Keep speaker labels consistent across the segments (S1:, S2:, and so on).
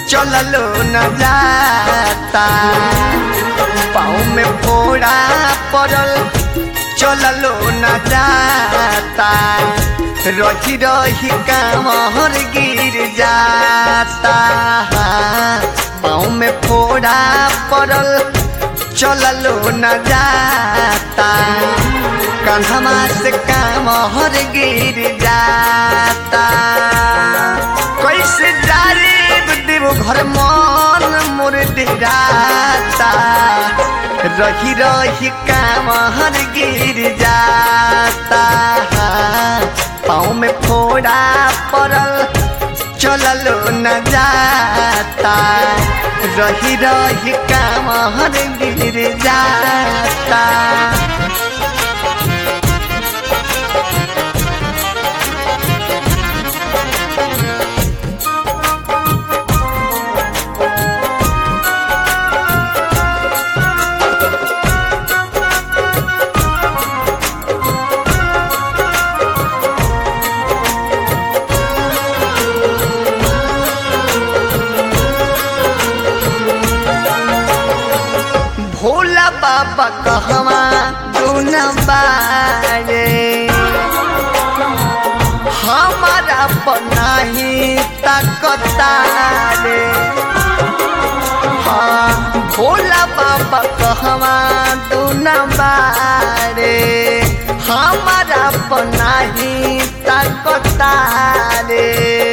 S1: चललो न जाता, पाँव में फोड़ा पड़ल चललो न जाता, रही रही कांवर गिर जाता। पाँव में फोड़ा पड़ल चललो न जाता, कान्हवा से कांवर गिर जाता। कैसे जाइब देव घर मन मोर डेराता, रही रही कांवर गिर जाता। पाँव में फोड़ा पड़ल चललो न जाता, रही रही कांवर गिर जाता। भोला बाबा कहवा दुन बारे, हमारा पनाही ताकता रे। हाँ भोला बाबा कहवा दुन बारे, हमारा पनाही ताकता रे।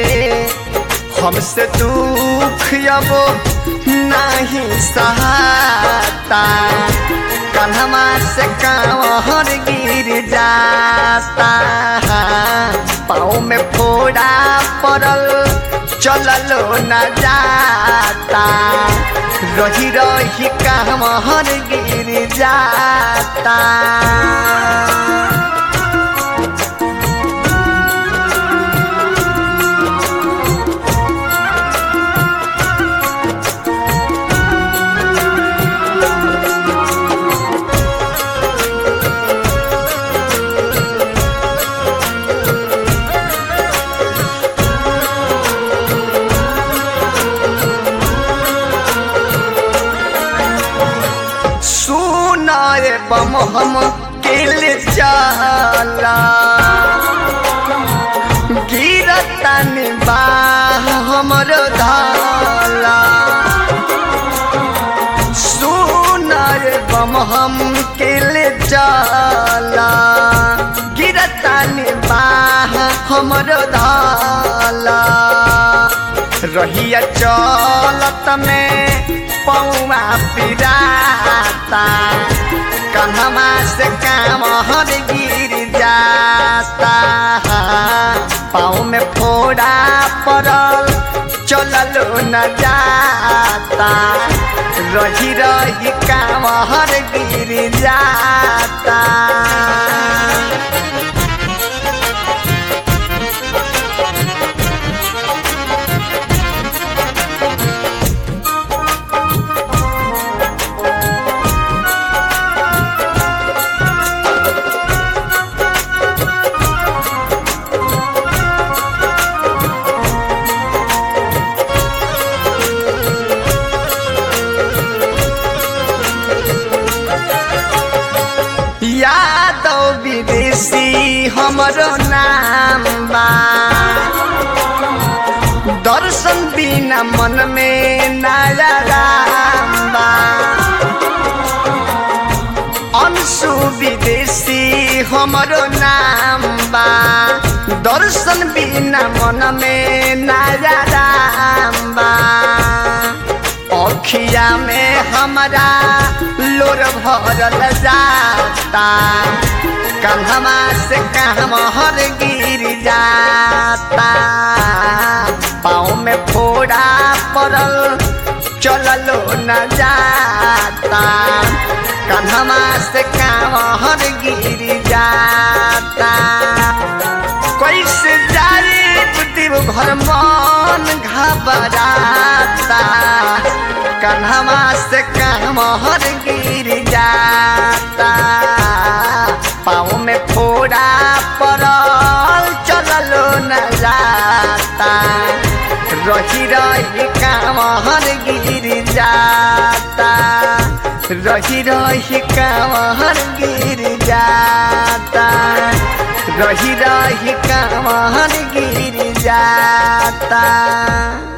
S1: हमसे दुख अब नहीं सहाता, कान्हवा से कांवर गिर जाता। पाँव में फोड़ा पड़ल चललो न जाता, रही रही कांवर गिर जाता। बम हम किल जाला, गिरता निबाह हमरो धाला। सुनर बम हम किल जाला, गिरता निबाह हमरो धाला। रहिया चलत में पौवा पिराता, कान्हवा से कांवर गिर जाता। पाँव में फोड़ा पड़ल चललो न जाता, रही रही कांवर गिर जाता। यादव विदेशी हमरो नाम बा, दर्शन बिना मन में नया राम बा। अंशु विदेशी हमरो नाम बा, दर्शन बिना मन में नया राम बा। अखिया में हमारा लोर भरल जाता, कान्हवा से कांवर गिर जाता। पाँव में फोड़ा पड़ल चललो न जाता, कान्हवा से कांवर गिर जाता। कैसे जाइब देव घर मन घबराता, कान्हवा से कांवर गिर जाता। पाँव में फोड़ा पड़ल चललो न जाता, रही रही कामहर गिर जाता, रही रही कामहर गिर जाता, रही रही कामहर गिर जाता।